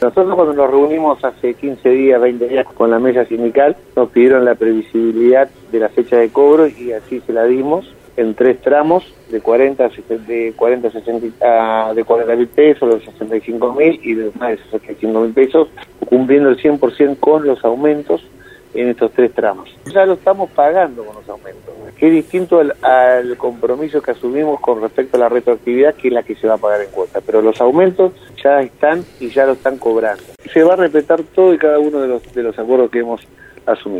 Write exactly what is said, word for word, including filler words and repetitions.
Nosotros cuando nos reunimos hace quince días, veinte días con la mesa sindical, nos pidieron la previsibilidad de la fecha de cobro y así se la dimos en tres tramos de cuarenta, de cuarenta, sesenta, de cuarenta mil pesos, de sesenta y cinco mil y de más de sesenta y cinco mil pesos, cumpliendo el cien por ciento con los aumentos en estos tres tramos. Ya lo estamos pagando con los aumentos, que es distinto al, al compromiso que asumimos con respecto a la retroactividad, que es la que se va a pagar en cuota, pero los aumentos ya están y ya lo están cobrando. Se va a respetar todo y cada uno de los, de los acuerdos que hemos asumido.